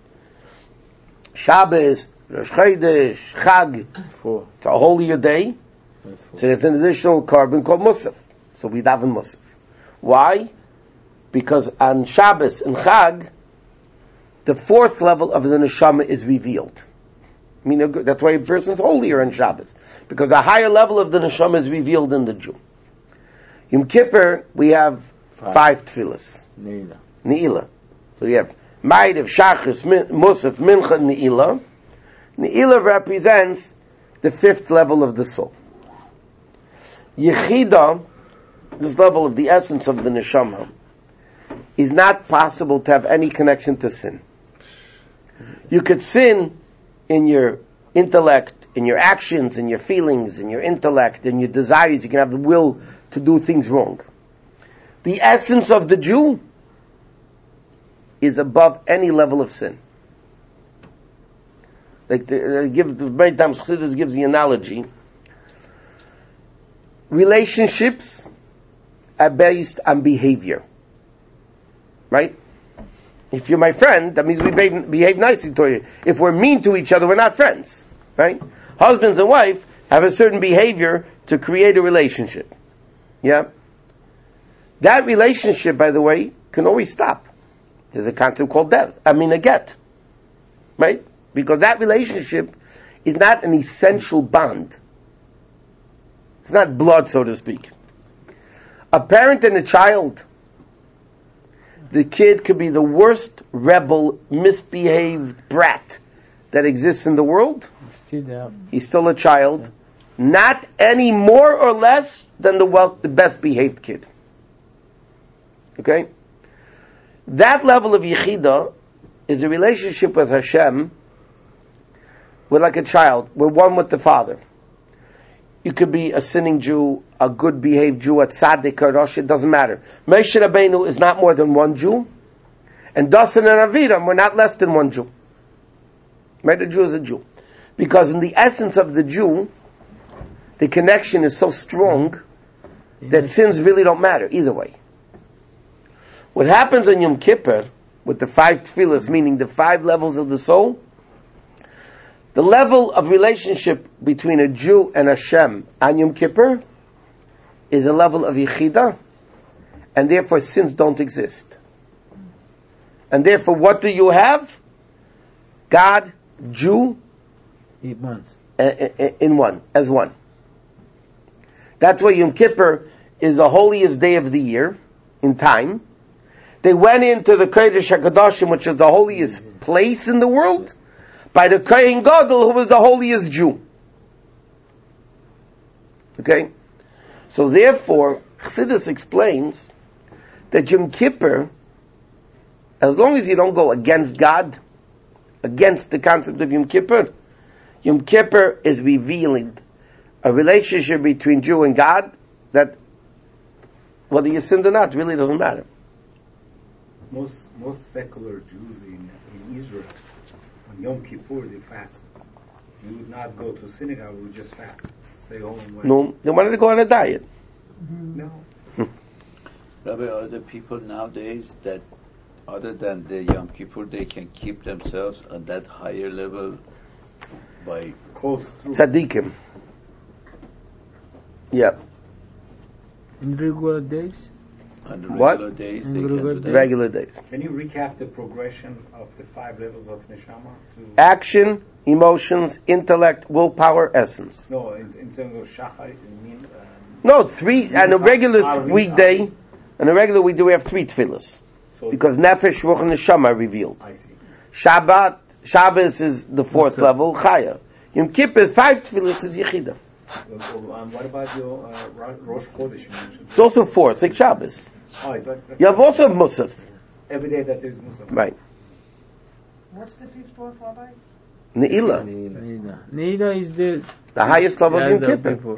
Shabbos, Rosh Chodesh, Chag. Four. It's a holier day. So there's an additional carbon called Musaf. So we daven Musaf. Why? Because on Shabbos and Chag, the fourth level of the neshama is revealed. I mean, that's why a person's holier on Shabbos. Because a higher level of the neshama is revealed in the Jew. Yom Kippur, we have five, five tefillas. Ne'ilah. Ne'ilah. So we have Ma'ariv, Shachris, Musaf, Mincha, Ne'ilah. Ne'ilah represents the fifth level of the soul. Yechida, this level of the essence of the neshama, is not possible to have any connection to sin. You could sin in your intellect, in your actions, in your feelings, in your intellect, in your desires. You can have the will to do things wrong. The essence of the Jew is above any level of sin. Like the, uh, give many times Chassidus gives the analogy. Relationships are based on behavior. Right? If you're my friend, that means we behave, behave nicely to you. If we're mean to each other, we're not friends. Right? Husbands and wife have a certain behavior to create a relationship. Yeah? That relationship, by the way, can always stop. There's a concept called death. I mean a get. Right? Because that relationship is not an essential bond. It's not blood, so to speak. A parent and a child, the kid could be the worst rebel, misbehaved brat that exists in the world. Still He's still a child, not any more or less than the well, the best behaved kid. Okay? That level of Yechida is the relationship with Hashem. We're like a child. We're one with the Father. You could be a sinning Jew, a good behaved Jew, a tzaddik, a rosh, it doesn't matter. Moshe Rabbeinu is not more than one Jew, and Dasan and Aviram were not less than one Jew. Right? A Jew is a Jew. Because in the essence of the Jew, the connection is so strong that sins really don't matter, either way. What happens in Yom Kippur, with the five tefillas, meaning the five levels of the soul, the level of relationship between a Jew and Hashem on Yom Kippur is a level of Yechida, and therefore sins don't exist. And therefore what do you have? God, Jew, once. in one, as one. That's why Yom Kippur is the holiest day of the year, in time. They went into the Kodesh HaKadoshim, which is the holiest place in the world, by the Kohen Gadol, who was the holiest Jew. Okay? So therefore, Chassidus explains that Yom Kippur, as long as you don't go against God, against the concept of Yom Kippur, Yom Kippur is revealing a relationship between Jew and God that, whether you sinned or not, really doesn't matter. Most most secular Jews in, in Israel, on Yom Kippur, they fast. You would not go to synagogue, you would just fast. Stay home and wait. No, they wanted to go on a diet. No. Rabbi, are there people nowadays that, other than the Yom Kippur, they can keep themselves on that higher level by Goes through. tzaddikim. Yeah, In regular days, on the What? regular days. In They can regular do days. that. regular days. Can you recap the progression of the five levels of neshama? To, Action, emotions, intellect, willpower, essence. no, in, in terms of shachar, you mean um, No, three, and a regular Ari, weekday, Ari. and a regular weekday we have three tefillas. so Because nefesh, ruach, and neshama are revealed. I see. Shabbat, Shabbos is the fourth Yes, sir. level, Chaya. Yom Kippur, five tefillas is Yechida. Um, what about your uh, Ro- Rosh Chodesh? You mentioned. It's also four, it's like Shabbos. Oh, it's like You have also Musaf. every day that there's Musaf. Right. What's the fifth fourth, Rabbi? Ne'ilah, Nida. Nida is the the highest level of Yom as of Kippur. before.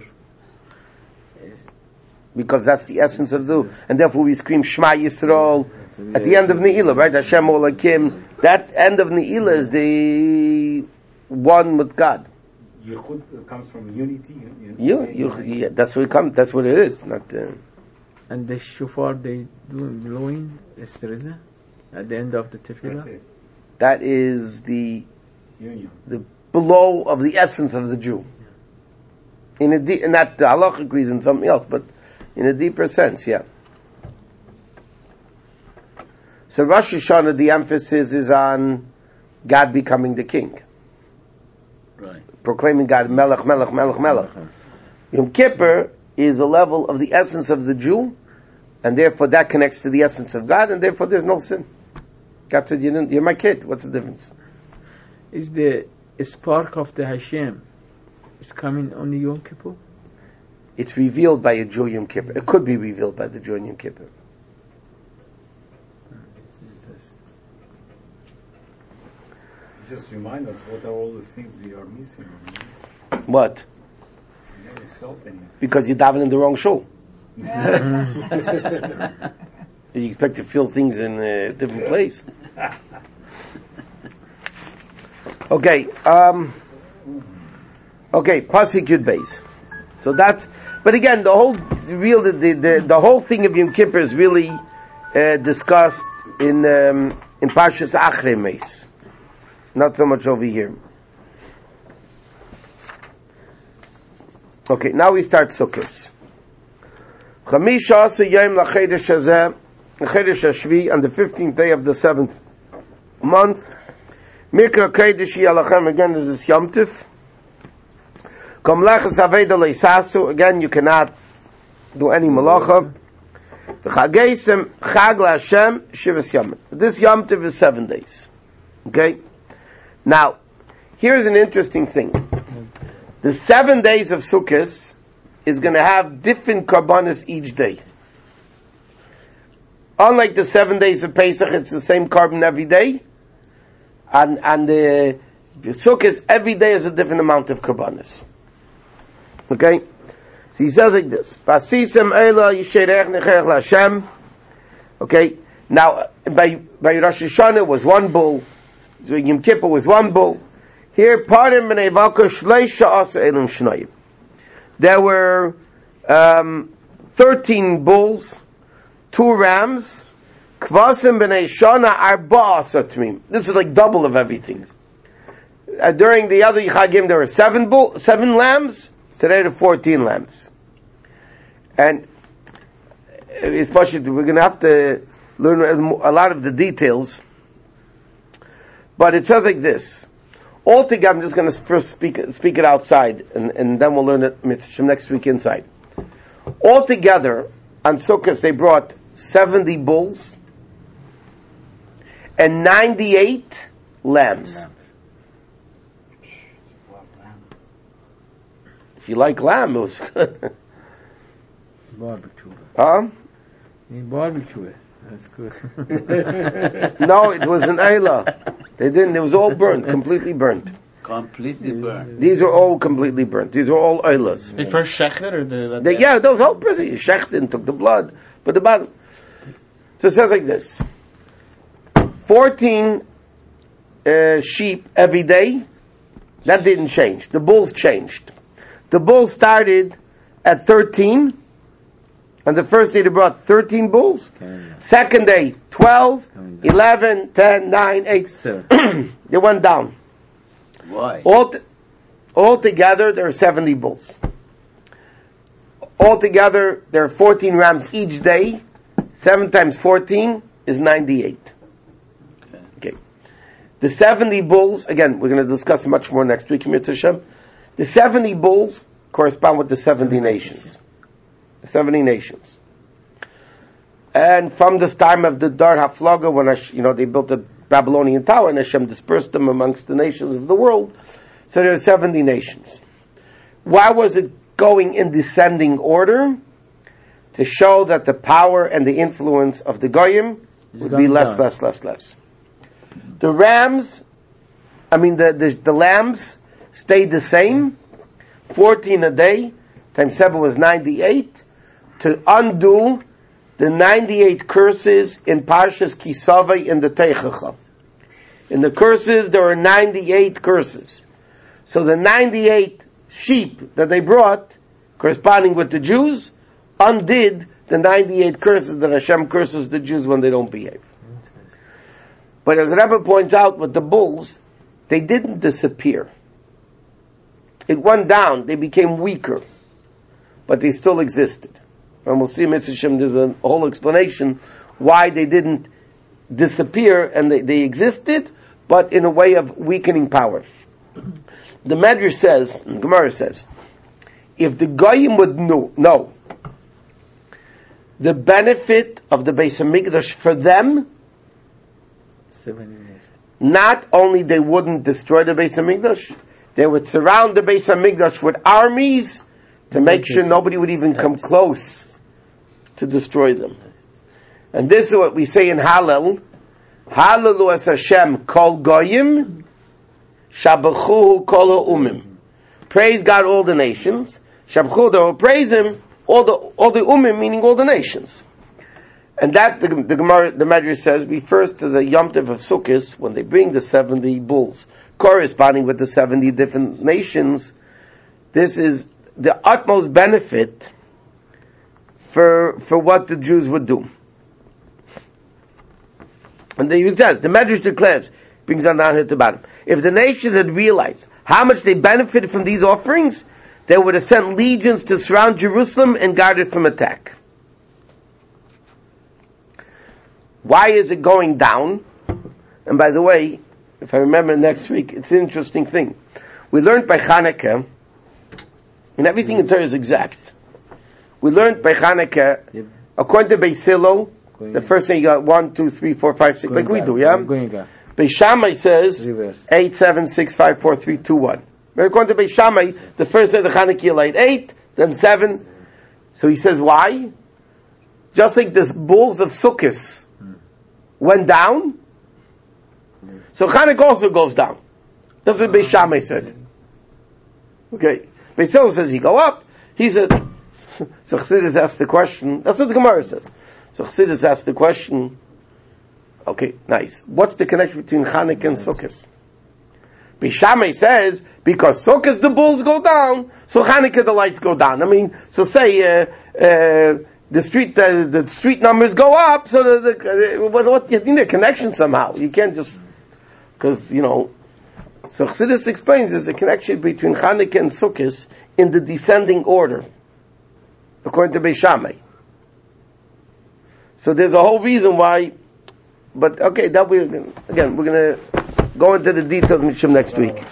Because that's the essence of the, and therefore we scream Shema Yisrael at the end of Ne'ilah, right? Hashem Olakim. That end of Ne'ilah is the one with God. Yichud comes from unity. You, you, yeah, that's what it comes. That's what it is. Not. Uh, And the shofar they do blowing estreza at the end of the That's tefillah. it. that is the Union. the below of the essence of the Jew. In a deep, not the halachic reason, something else, but in a deeper sense, yeah. So Rosh Hashanah, the emphasis is on God becoming the king, right. proclaiming God Melech, Melech, Melech, Melech. Yom Kippur is a level of the essence of the Jew, and therefore that connects to the essence of God, and therefore there's no sin. God said, you didn't, "You're my kid." What's the difference? Is the spark of the Hashem is coming on Yom Kippur? It's revealed by a Jew Yom Kippur. It could be revealed by the Jew in Yom Kippur. Just remind us what are all the things we are missing. What? We never felt any. Because you daven in the wrong shul. You expect to feel things in a different place. Okay. Um, okay. Pasuk Yud Beis. So that's. But again, the whole real the the, the, the whole thing of Yom Kippur is really uh, discussed in um, in Parshas Achrei Meis. Not so much over here. Okay, now we start Sukkot. Chamisha Asa Yom LaChedesh Hazeh, Chedesh Hashvi, on the fifteenth day of the seventh month. Mikra Kodesh Yalachem, again is this Yom Tif. Kom Lechas Aveda Leisasu, again you cannot do any malacha. V'chageisem Chag LaHashem Shivas Yom. This Yom Tif is seven days. Okay? Now, here's an interesting thing. The seven days of Sukkot is going to have different karbanos each day. Unlike the seven days of Pesach, it's the same carbon every day. And, and the, the Sukkot, every day is a different amount of karbanos. Okay? So he says like this. Vasisem Eila Yisherech Nechech LaHashem. Okay? Now, by, by Rosh Hashanah was one bull. Yom Kippur was one bull. Here, Parim B'nei Valka Shleisha Asa Elim Shnayim. There were um, thirteen bulls, two rams, Kvasim B'nei Shana Arba Asa Tmim. This is like double of everything. Uh, during the other Chagim, there were seven bull, seven lambs. Today, there are fourteen lambs. And especially, we're going to have to learn a lot of the details. But it says like this. Altogether, I'm just going to first speak, speak it outside, and, and then we'll learn it from next week inside. Altogether, on Sukkot, they brought seventy bulls and ninety-eight lambs. If you like lamb, it was good. Barbecue. Huh? In barbecue. That's good. No, it was an Eilah. They didn't, it was all burnt, completely burnt. Completely burned. These are all completely burnt. These are all Eilahs. They first shechted or the, They, yeah, those whole person, you shecht and took the blood, but the bottom. So it says like this: fourteen uh, sheep every day. That didn't change. The bulls changed. The bulls started at thirteen. On the first day they brought thirteen bulls. Second day, twelve, eleven, ten, nine, eight. They went down. Why? All t- Altogether, there are seventy bulls. Altogether, there are fourteen rams each day. Seven times fourteen is ninety-eight. Okay. The seventy bulls, again, we're going to discuss much more next week, Mitzvah Hashem. The seventy bulls correspond with the seventy nations. The seventy nations. And from this time of the Dar Haflaga, when Hash, you know they built the Babylonian tower and Hashem dispersed them amongst the nations of the world, so there are seventy nations. Why was it going in descending order? To show that the power and the influence of the Goyim would be less, down. less, less, less. The rams, I mean the, the the lambs stayed the same, fourteen a day, times seven was ninety-eight, to undo the ninety-eight curses in Parshas Kisavai in the Teichacha. In the curses, there are ninety-eight curses. So the ninety-eight sheep that they brought, corresponding with the Jews, undid the ninety-eight curses that Hashem curses the Jews when they don't behave. But as Rebbe points out with the bulls, they didn't disappear. It went down, they became weaker, but they still existed. And we'll see in Mitzvah Hashem, there's a whole explanation why they didn't disappear, and they, they existed, but in a way of weakening power. The Medrash says, the Gemara says, if the Goyim would know, know the benefit of the Beis HaMikdash for them, not only they wouldn't destroy the Beis HaMikdash, they would surround the Beis HaMikdash with armies to make sure nobody would even come close to destroy them. And this is what we say in Hallel. Hallelu es Hashem kol goyim, shabachuhu kol ha'umim. Praise God, all the nations. Shabachuhu, they will praise Him, all the all the umim, meaning all the nations. And that the, the Gemara, the Medrash says, refers to the Yom Tov of Sukkot when they bring the seventy bulls, corresponding with the seventy different nations. This is the utmost benefit for for what the Jews would do. And then it says, the Medrash declares, brings on down here to the bottom, if the nation had realized how much they benefited from these offerings, they would have sent legions to surround Jerusalem and guard it from attack. Why is it going down? And by the way, if I remember next week, it's an interesting thing. We learned by Chanukah, and everything in Torah is exact. We learned by Chanukah, yep. According to Beis Hillel, the first thing you got one, two, three, four, five, six, like we do, yeah? Beis Shammai says Reverse. eight, seven, six, five, four, three, two, one. According to Beis Shammai, the first day of the Chanukah you light eight, then seven. So he says, why? Just like the bulls of Sukkot went down, so Chanukah also goes down. That's what Beis Shammai said. Okay. Beis Hillel says he go up. He said, so Chassidus asked the question, that's what the Gemara says. So Chassidus asked the question, okay, nice. What's the connection between Chanukah and Sukkot? Beis Shammai says, because Sukkot the bulls go down, so Chanukah the lights go down. I mean, so say, uh, uh, the street, uh, the street numbers go up, so the, the uh, what, what, you need a connection somehow. You can't just, because, you know, so Chassidus explains there's a connection between Chanukah and Sukkot in the descending order, according to Beis Shammai. So there's a whole reason why, but okay, that we again we're gonna go into the details next week.